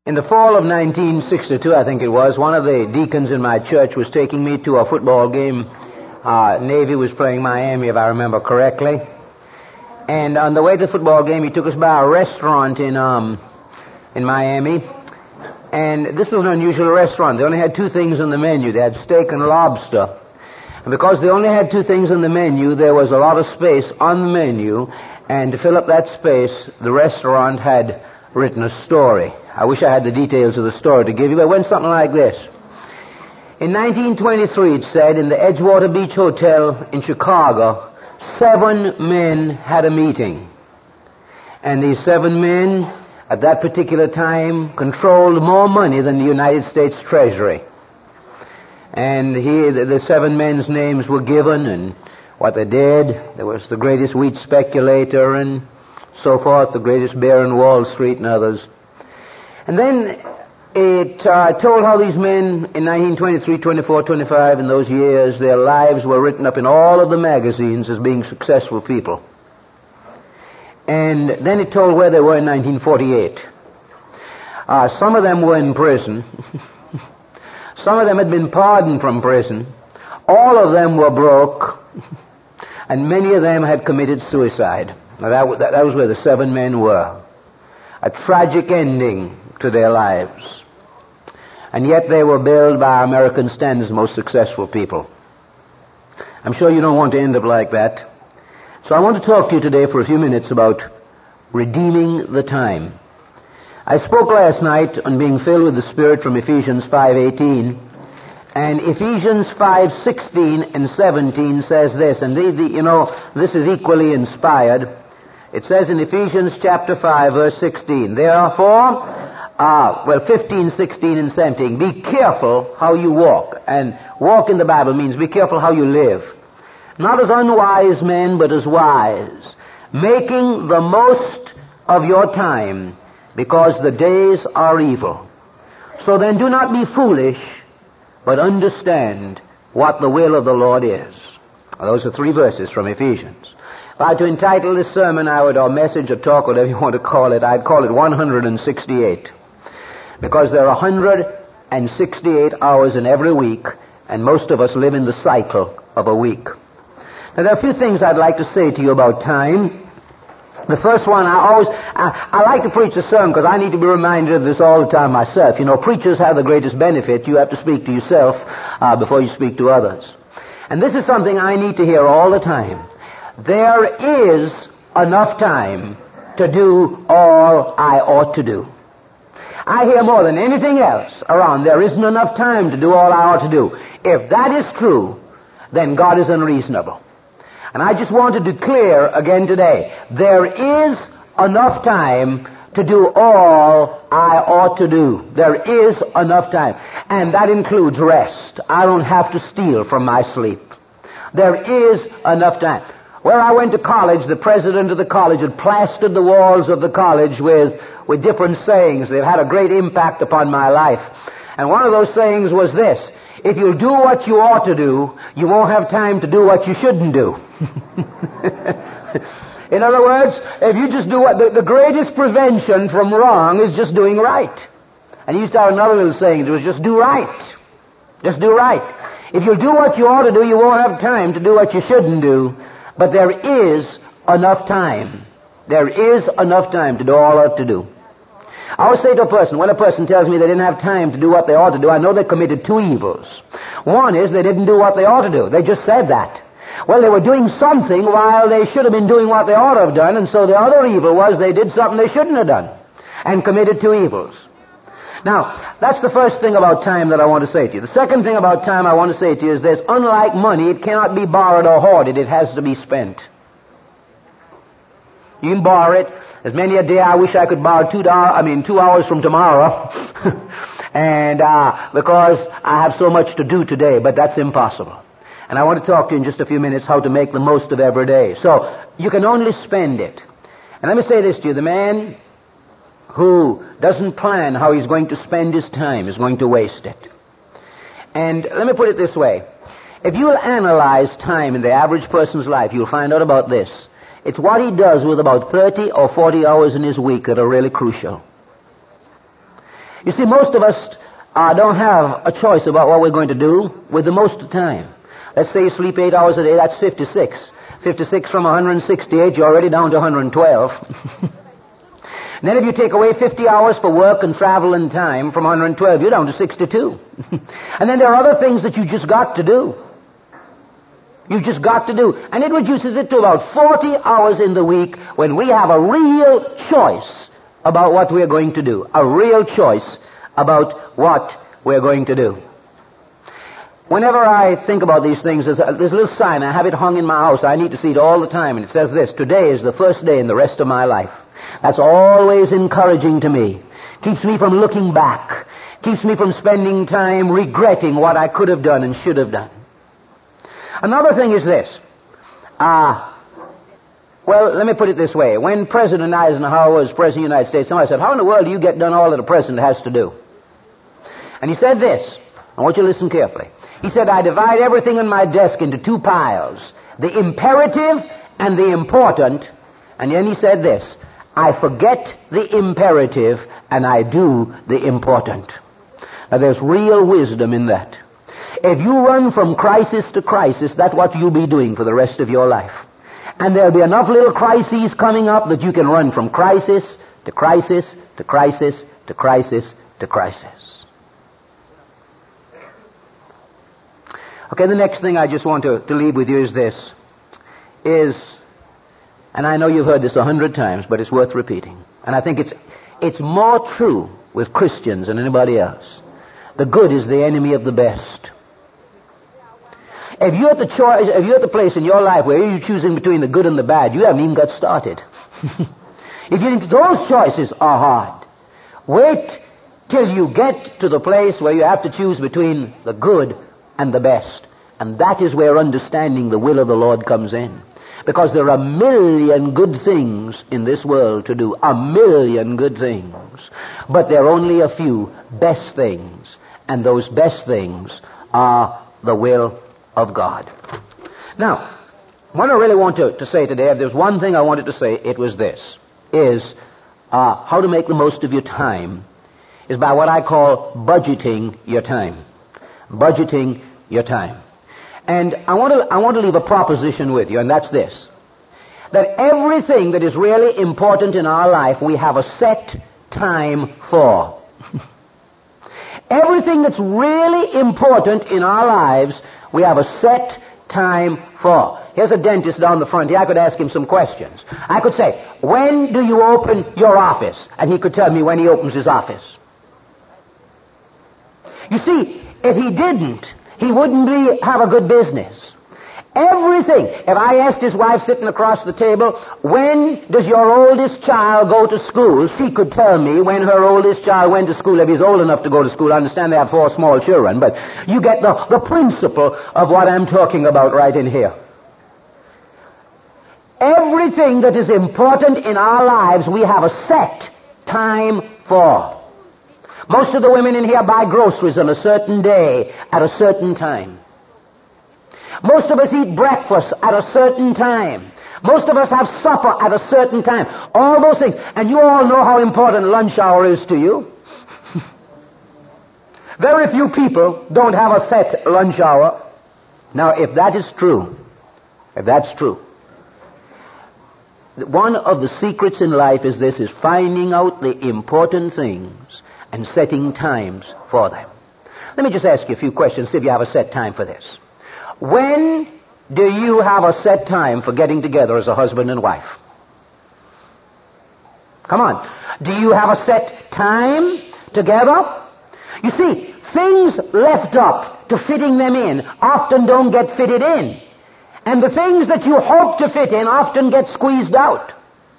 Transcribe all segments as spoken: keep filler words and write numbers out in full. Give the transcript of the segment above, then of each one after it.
In the fall of nineteen sixty-two, I think it was, one of the deacons in my church was taking me to a football game. Uh, Navy was playing Miami, if I remember correctly. And on the way to the football game, he took us by a restaurant in um, in Miami. And this was an unusual restaurant. They only had two things on the menu. They had steak and lobster. And because they only had two things on the menu, there was a lot of space on the menu. And to fill up that space, the restaurant had written a story. I wish I had the details of the story to give you, but it went something like this. In nineteen twenty-three, it said, in the Edgewater Beach Hotel in Chicago, seven men had a meeting. And these seven men, at that particular time, controlled more money than the United States Treasury. And here, the, the seven men's names were given, and what they did. There was the greatest wheat speculator, and so forth, the greatest bear in Wall Street, and others. And then it uh, told how these men in nineteen twenty-three, twenty-four, twenty-five, in those years, their lives were written up in all of the magazines as being successful people. And then it told where they were in nineteen forty-eight. Uh, some of them were in prison. Some of them had been pardoned from prison. All of them were broke. And many of them had committed suicide. Now that, that, that was where the seven men were. A tragic ending to their lives. And yet they were billed by American standards the most successful people. I'm sure you don't want to end up like that. So I want to talk to you today for a few minutes about redeeming the time. I spoke last night on being filled with the Spirit from Ephesians five eighteen, and Ephesians five sixteen and seventeen says this, and the, the, you know, this is equally inspired. It says in Ephesians chapter five, verse sixteen, therefore, uh, well, fifteen, sixteen, and seventeen, be careful how you walk. And walk in the Bible means be careful how you live. Not as unwise men, but as wise, making the most of your time, because the days are evil. So then do not be foolish, but understand what the will of the Lord is. Those are three verses from Ephesians. If I had to entitle this sermon, I would, or message or talk, whatever you want to call it, I'd call it one hundred sixty-eight. Because there are one hundred sixty-eight hours in every week, and most of us live in the cycle of a week. Now, there are a few things I'd like to say to you about time. The first one, I always, I, I like to preach a sermon because I need to be reminded of this all the time myself. You know, preachers have the greatest benefit. You have to speak to yourself uh, before you speak to others. And this is something I need to hear all the time. There is enough time to do all I ought to do. I hear more than anything else around, there isn't enough time to do all I ought to do. If that is true, then God is unreasonable. And I just want to declare again today, there is enough time to do all I ought to do. There is enough time. And that includes rest. I don't have to steal from my sleep. There is enough time. Where I went to college, the president of the college had plastered the walls of the college with, with different sayings. They've had a great impact upon my life. And one of those sayings was this: if you'll do what you ought to do, you won't have time to do what you shouldn't do. In other words, if you just do what, the, the greatest prevention from wrong is just doing right. And he used to have another little saying, it was just do right. Just do right. If you'll do what you ought to do, you won't have time to do what you shouldn't do. But there is enough time. There is enough time to do all I ought to do. I always say to a person, when a person tells me they didn't have time to do what they ought to do, I know they committed two evils. One is they didn't do what they ought to do. They just said that. Well, they were doing something while they should have been doing what they ought to have done, and so the other evil was they did something they shouldn't have done and committed two evils. Now, that's the first thing about time that I want to say to you. The second thing about time I want to say to you is this: unlike money, it cannot be borrowed or hoarded. It has to be spent. You can borrow it. There's many a day I wish I could borrow two dollars, I mean two hours from tomorrow, and uh, because I have so much to do today, but that's impossible. And I want to talk to you in just a few minutes how to make the most of every day. So you can only spend it. And let me say this to you: the man who doesn't plan how he's going to spend his time is going to waste it. And let me put it this way: if you'll analyze time in the average person's life, you'll find out about this. It's what he does with about thirty or forty hours in his week that are really crucial. You see, most of us uh, don't have a choice about what we're going to do with the most of the time. Let's say you sleep eight hours a day, that's fifty-six. fifty-six from one hundred sixty-eight, you're already down to one hundred twelve. And then if you take away fifty hours for work and travel and time from one hundred twelve, you're down to sixty-two. And then there are other things that you just got to do. You've just got to do. And it reduces it to about forty hours in the week when we have a real choice about what we're going to do. A real choice about what we're going to do. Whenever I think about these things, there's a, there's a little sign. I have it hung in my house. I need to see it all the time. And it says this: today is the first day in the rest of my life. That's always encouraging to me. Keeps me from looking back. Keeps me from spending time regretting what I could have done and should have done. Another thing is this. Ah, uh, well, let me put it this way. When President Eisenhower was President of the United States, somebody said, how in the world do you get done all that a president has to do? And he said this. I want you to listen carefully. He said, I divide everything on my desk into two piles, the imperative and the important. And then he said this, I forget the imperative and I do the important. Now there's real wisdom in that. If you run from crisis to crisis, that's what you'll be doing for the rest of your life. And there'll be enough little crises coming up that you can run from crisis to crisis to crisis to crisis to crisis. Okay, the next thing I just want to, to leave with you is this. Is, and I know you've heard this a hundred times, but it's worth repeating. And I think it's it's more true with Christians than anybody else. The good is the enemy of the best. If you're at the choice, if you're at the place in your life where you're choosing between the good and the bad, you haven't even got started. If you think those choices are hard, wait till you get to the place where you have to choose between the good and the best. And that is where understanding the will of the Lord comes in. Because there are a million good things in this world to do. A million good things. But there are only a few best things. And those best things are the will of God. Now, what I really want to, to say today, if there's one thing I wanted to say, it was this. Is uh, how to make the most of your time is by what I call budgeting your time. Budgeting your time. And I want to I want to leave a proposition with you, and that's this. That everything that is really important in our life, we have a set time for. Everything that's really important in our lives, we have a set time for. Here's a dentist down the front here. I could ask him some questions. I could say, when do you open your office? And he could tell me when he opens his office. You see, if he didn't, he wouldn't be, have a good business. Everything. If I asked his wife sitting across the table, when does your oldest child go to school? She could tell me when her oldest child went to school, if he's old enough to go to school. I understand they have four small children, but you get the, the principle of what I'm talking about right in here. Everything that is important in our lives, we have a set time for. Most of the women in here buy groceries on a certain day at a certain time. Most of us eat breakfast at a certain time. Most of us have supper at a certain time. All those things. And you all know how important lunch hour is to you. Very few people don't have a set lunch hour. Now, if that is true, if that's true, one of the secrets in life is this, is finding out the important things and setting times for them. Let me just ask you a few questions, see if you have a set time for this. When do you have a set time for getting together as a husband and wife? Come on. Do you have a set time together? You see, things left up to fitting them in often don't get fitted in. And the things that you hope to fit in often get squeezed out.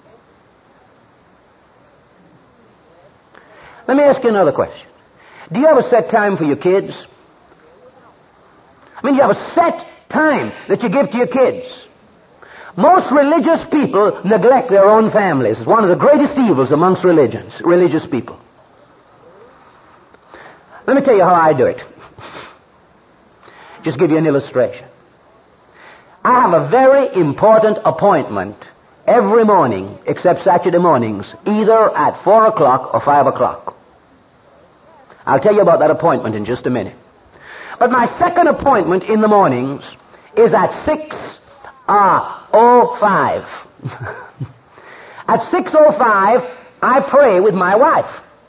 Let me ask you another question. Do you have a set time for your kids? I mean, you have a set time that you give to your kids. Most religious people neglect their own families. It's one of the greatest evils amongst religions, religious people. Let me tell you how I do it. Just give you an illustration. I have a very important appointment every morning, except Saturday mornings, either at four o'clock or five o'clock. I'll tell you about that appointment in just a minute. But my second appointment in the mornings is at six oh five. At six oh five, I pray with my wife.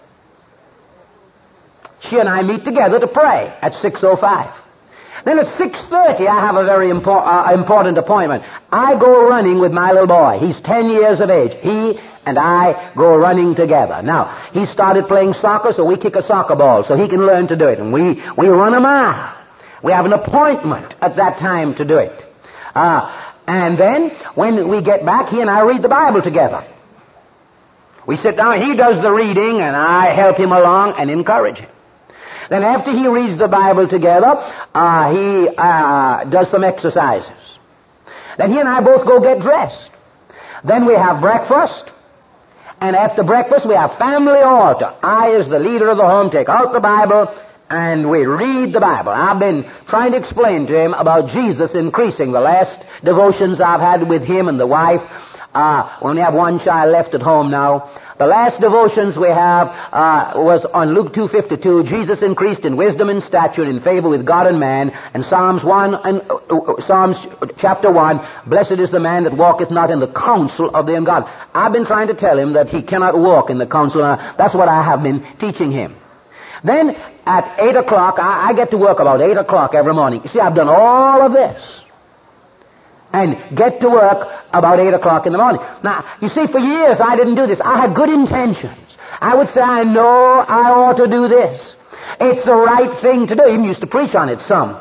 She and I meet together to pray at six oh five. Then at six thirty, I have a very impor- uh, important appointment. I go running with my little boy. He's ten years of age. He and I go running together. Now, he started playing soccer, so we kick a soccer ball so he can learn to do it. And we, we run a mile. We have an appointment at that time to do it. Uh, and then, when we get back, he and I read the Bible together. We sit down, he does the reading, and I help him along and encourage him. Then after he reads the Bible together, uh, he uh, does some exercises. Then he and I both go get dressed. Then we have breakfast. And after breakfast, we have family altar. I, as the leader of the home, take out the Bible and we read the Bible. I've been trying to explain to him about Jesus increasing. The last devotions I've had with him and the wife, uh, we only have one child left at home now. The last devotions we have uh, was on Luke two fifty-two. Jesus increased in wisdom and stature and in favor with God and man. And Psalms one and uh, uh, Psalms chapter one. Blessed is the man that walketh not in the counsel of the ungodly. I've been trying to tell him that he cannot walk in the counsel. Uh, that's what I have been teaching him. Then at eight o'clock, I, I get to work about eight o'clock every morning. You see, I've done all of this. And get to work about eight o'clock in the morning. Now, you see, for years I didn't do this. I had good intentions. I would say, I know I ought to do this. It's the right thing to do. I even used to preach on it some.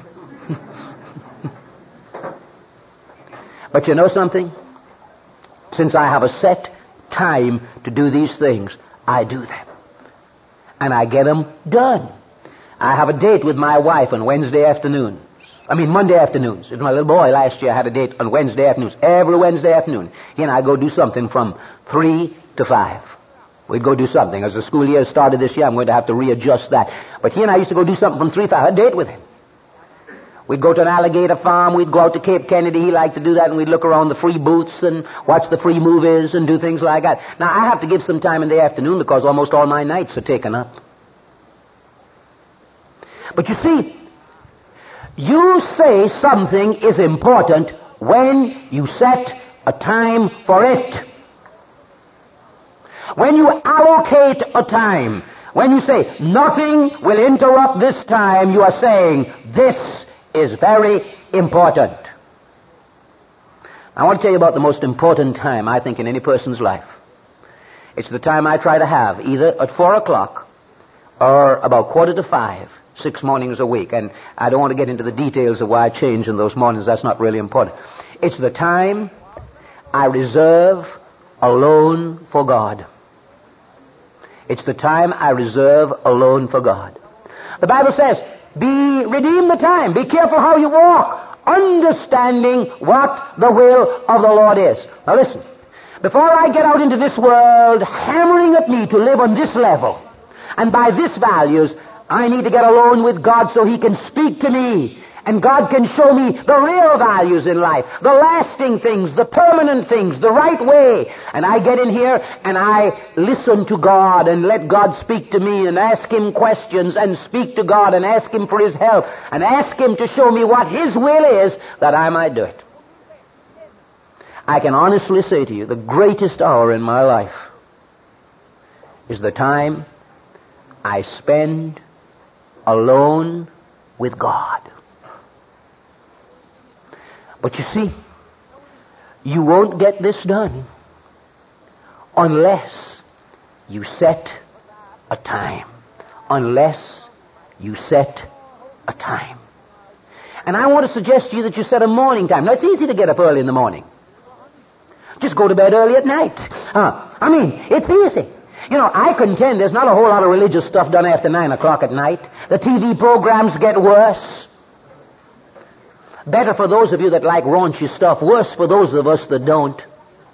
But you know something? Since I have a set time to do these things, I do them. And I get them done. I have a date with my wife on Wednesday afternoon. I mean, Monday afternoons. My little boy last year had a date on Wednesday afternoons. Every Wednesday afternoon, he and I go do something from three to five. We'd go do something. As the school year started this year, I'm going to have to readjust that. But he and I used to go do something from three to five. I had a date with him. We'd go to an alligator farm. We'd go out to Cape Kennedy. He liked to do that. And we'd look around the free booths and watch the free movies and do things like that. Now, I have to give some time in the afternoon because almost all my nights are taken up. But you see, you say something is important when you set a time for it. When you allocate a time, when you say, nothing will interrupt this time, you are saying, this is very important. I want to tell you about the most important time, I think, in any person's life. It's the time I try to have, either at four o'clock or about quarter to five. Six mornings a week. And I don't want to get into the details of why I change in those mornings. That's not really important. It's the time I reserve alone for God. It's the time I reserve alone for God. The Bible says, be, redeem the time. Be careful how you walk, understanding what the will of the Lord is. Now listen, before I get out into this world hammering at me to live on this level and by this values, I need to get alone with God so He can speak to me. And God can show me the real values in life, the lasting things, the permanent things, the right way. And I get in here and I listen to God and let God speak to me and ask Him questions and speak to God and ask Him for His help and ask Him to show me what His will is that I might do it. I can honestly say to you, the greatest hour in my life is the time I spend alone with God. But you see, you won't get this done unless you set a time. Unless you set a time. And I want to suggest to you that you set a morning time. Now, it's easy to get up early in the morning. Just go to bed early at night. Uh, I mean, it's easy. You know, I contend there's not a whole lot of religious stuff done after nine o'clock at night. The T V programs get worse. Better for those of you that like raunchy stuff. Worse for those of us that don't.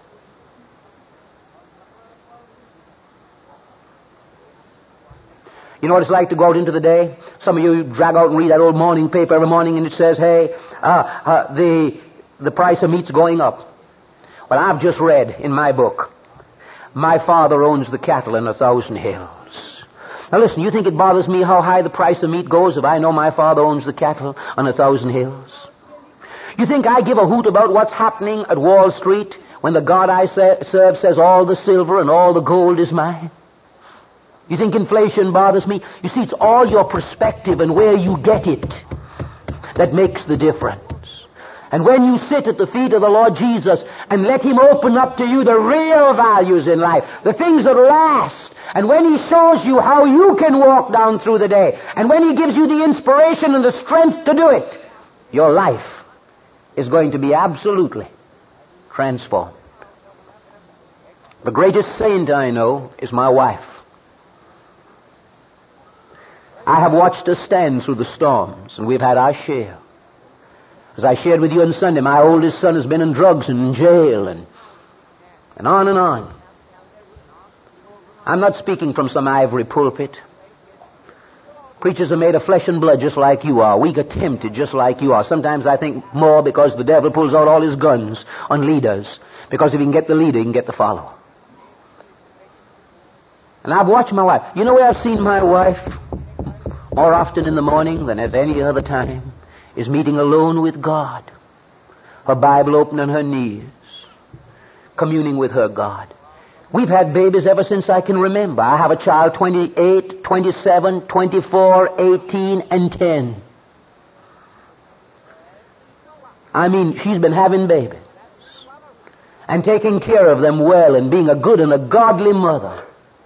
You know what it's like to go out into the day? Some of you drag out and read that old morning paper every morning and it says, hey, uh, uh, the, the price of meat's going up. Well, I've just read in my book, My Father Owns the Cattle in a Thousand Hills. Now listen, you think it bothers me how high the price of meat goes if I know my Father owns the cattle on a thousand hills? You think I give a hoot about what's happening at Wall Street when the God I serve says all the silver and all the gold is mine? You think inflation bothers me? You see, it's all your perspective and where you get it that makes the difference. And when you sit at the feet of the Lord Jesus and let Him open up to you the real values in life, the things that last, and when He shows you how you can walk down through the day, and when He gives you the inspiration and the strength to do it, your life is going to be absolutely transformed. The greatest saint I know is my wife. I have watched her stand through the storms, and we've had our share. As I shared with you on Sunday, my oldest son has been in drugs and in jail, and, and on and on. I'm not speaking from some ivory pulpit. Preachers are made of flesh and blood just like you are. We get tempted just like you are. Sometimes I think more because the devil pulls out all his guns on leaders. Because if he can get the leader, he can get the follower. And I've watched my wife. You know where I've seen my wife more often in the morning than at any other time? Is meeting alone with God. Her Bible open on her knees. Communing with her God. We've had babies ever since I can remember. I have a child twenty-eight, twenty-seven, twenty-four, eighteen, and ten. I mean, she's been having babies. And taking care of them well and being a good and a godly mother.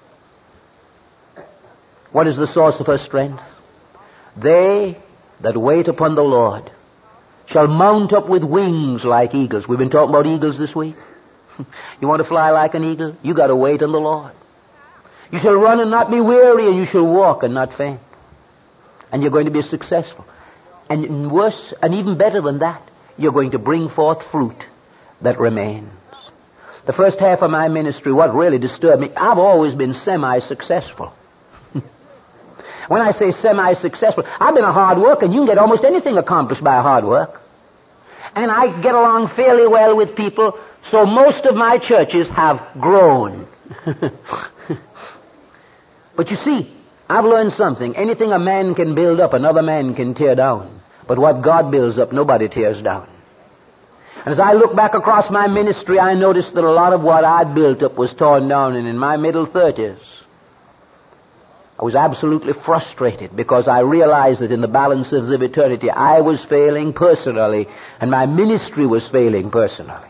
What is the source of her strength? They that wait upon the Lord shall mount up with wings like eagles. We've been talking about eagles this week. You want to fly like an eagle? You got to wait on the Lord. You shall run and not be weary, and you shall walk and not faint. And you're going to be successful. And worse, and even better than that, you're going to bring forth fruit that remains. The first half of my ministry, what really disturbed me, I've always been semi-successful. When I say semi-successful, I've been a hard worker, and you can get almost anything accomplished by hard work. And I get along fairly well with people, so most of my churches have grown. But you see, I've learned something. Anything a man can build up, another man can tear down. But what God builds up, nobody tears down. And as I look back across my ministry, I noticed that a lot of what I built up was torn down, and in my middle thirties, I was absolutely frustrated because I realized that in the balances of eternity, I was failing personally, and my ministry was failing personally.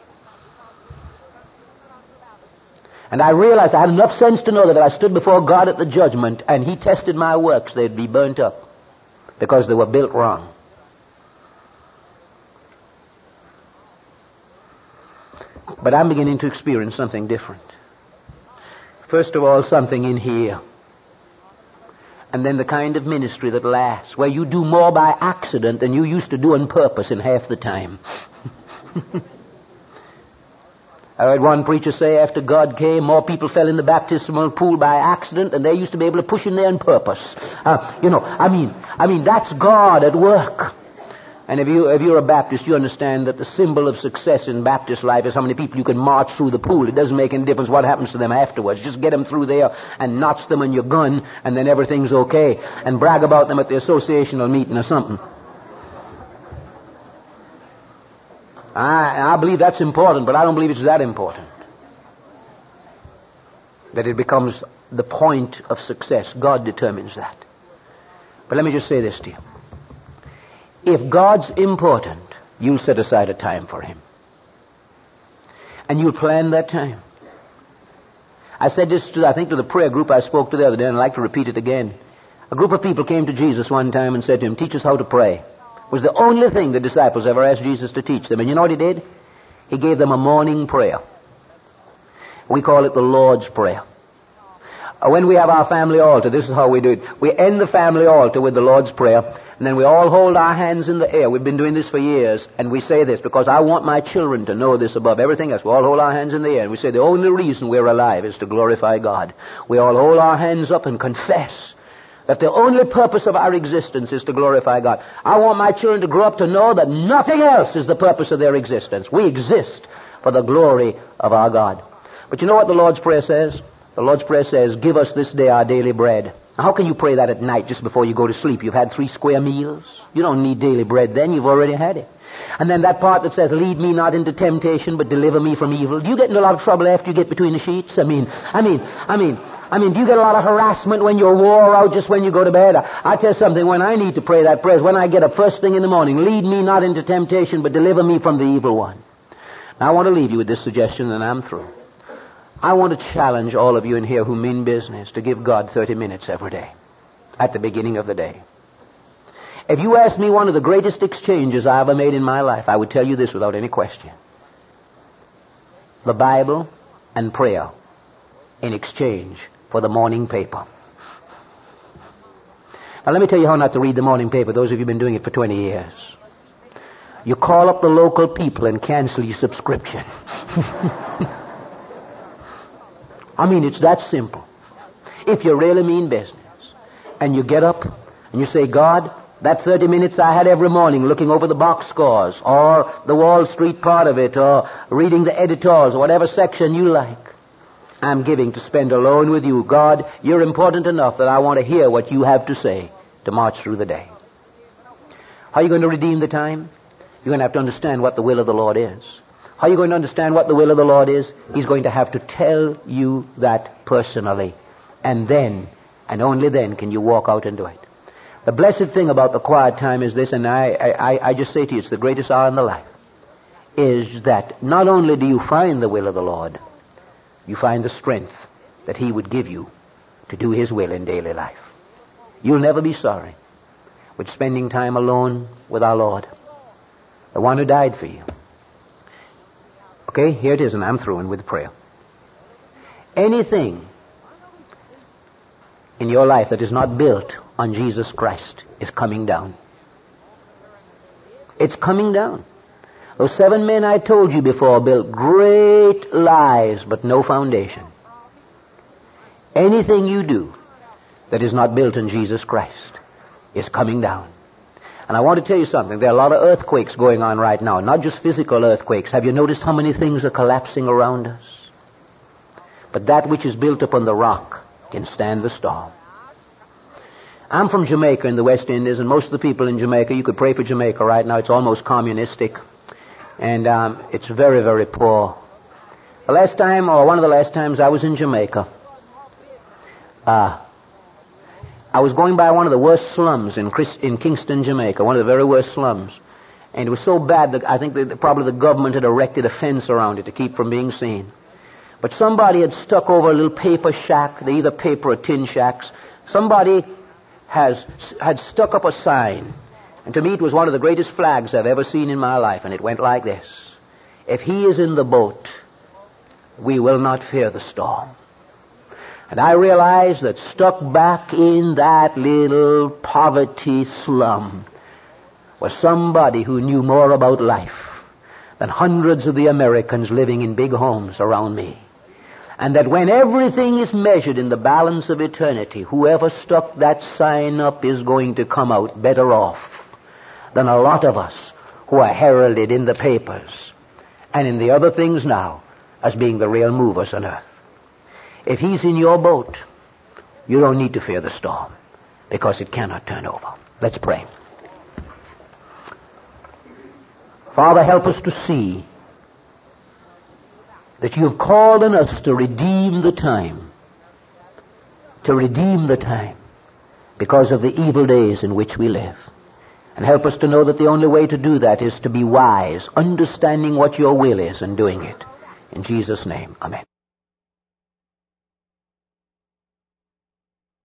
And I realized I had enough sense to know that if I stood before God at the judgment and He tested my works, they'd be burnt up because they were built wrong. But I'm beginning to experience something different. First of all, something in here. And then the kind of ministry that lasts, where you do more by accident than you used to do on purpose in half the time. I heard one preacher say after God came, more people fell in the baptismal pool by accident than they used to be able to push in there on purpose. Uh, you know, I mean, I mean, that's God at work. And if, you, if you're a Baptist, you understand that the symbol of success in Baptist life is how many people you can march through the pool. It doesn't make any difference what happens to them afterwards. Just get them through there and notch them on your gun, and then everything's okay. And brag about them at the associational meeting or something. I, I believe that's important, but I don't believe it's that important. That it becomes the point of success. God determines that. But let me just say this to you. If God's important, you'll set aside a time for Him. And you'll plan that time. I said this to, I think, to the prayer group I spoke to the other day, and I'd like to repeat it again. A group of people came to Jesus one time and said to Him, teach us how to pray. It was the only thing the disciples ever asked Jesus to teach them. And you know what He did? He gave them a morning prayer. We call it the Lord's Prayer. When we have our family altar, this is how we do it. We end the family altar with the Lord's Prayer, and then we all hold our hands in the air. We've been doing this for years, and we say this because I want my children to know this above everything else. We all hold our hands in the air, and we say the only reason we're alive is to glorify God. We all hold our hands up and confess that the only purpose of our existence is to glorify God. I want my children to grow up to know that nothing else is the purpose of their existence. We exist for the glory of our God. But you know what the Lord's Prayer says? The Lord's Prayer says, give us this day our daily bread. How can you pray that at night just before you go to sleep? You've had three square meals. You don't need daily bread then. You've already had it. And then that part that says, lead me not into temptation, but deliver me from evil. Do you get in a lot of trouble after you get between the sheets? I mean, I mean, I mean, I mean, do you get a lot of harassment when you're wore out just when you go to bed? I, I tell you something, when I need to pray that prayer is when I get up first thing in the morning. Lead me not into temptation, but deliver me from the evil one. Now I want to leave you with this suggestion and I'm through. I want to challenge all of you in here who mean business to give God thirty minutes every day at the beginning of the day. If you asked me one of the greatest exchanges I ever made in my life, I would tell you this without any question. The Bible and prayer in exchange for the morning paper. Now let me tell you how not to read the morning paper, those of you who have been doing it for twenty years. You call up the local people and cancel your subscription. I mean, it's that simple. If you really mean business, and you get up and you say, God, that thirty minutes I had every morning looking over the box scores or the Wall Street part of it or reading the editorials or whatever section you like, I'm giving to spend alone with you. God, you're important enough that I want to hear what you have to say to march through the day. How are you going to redeem the time? You're going to have to understand what the will of the Lord is. How are you going to understand what the will of the Lord is? He's going to have to tell you that personally. And then, and only then, can you walk out and do it. The blessed thing about the quiet time is this, and I, I, I just say to you, it's the greatest hour in the life, is that not only do you find the will of the Lord, you find the strength that He would give you to do His will in daily life. You'll never be sorry with spending time alone with our Lord, the one who died for you. Okay, here it is, and I'm through with prayer. Anything in your life that is not built on Jesus Christ is coming down. It's coming down. Those seven men I told you before built great lies, but no foundation. Anything you do that is not built on Jesus Christ is coming down. And I want to tell you something. There are a lot of earthquakes going on right now, not just physical earthquakes. Have you noticed how many things are collapsing around us? But that which is built upon the rock can stand the storm. I'm from Jamaica in the West Indies, and most of the people in Jamaica, you could pray for Jamaica right now. It's almost communistic, and um, it's very, very poor. The last time, or one of the last times I was in Jamaica, uh, I was going by one of the worst slums in, Chris, in Kingston, Jamaica, one of the very worst slums. And it was so bad that I think that probably the government had erected a fence around it to keep from being seen. But somebody had stuck over a little paper shack, they're either paper or tin shacks. Somebody has had stuck up a sign. And to me it was one of the greatest flags I've ever seen in my life. And it went like this: if He is in the boat, we will not fear the storm. And I realized that stuck back in that little poverty slum was somebody who knew more about life than hundreds of the Americans living in big homes around me. And that when everything is measured in the balance of eternity, whoever stuck that sign up is going to come out better off than a lot of us who are heralded in the papers and in the other things now as being the real movers on earth. If He's in your boat, you don't need to fear the storm, because it cannot turn over. Let's pray. Father, help us to see that You have called on us to redeem the time, to redeem the time because of the evil days in which we live. And help us to know that the only way to do that is to be wise, understanding what Your will is and doing it. In Jesus' name, amen.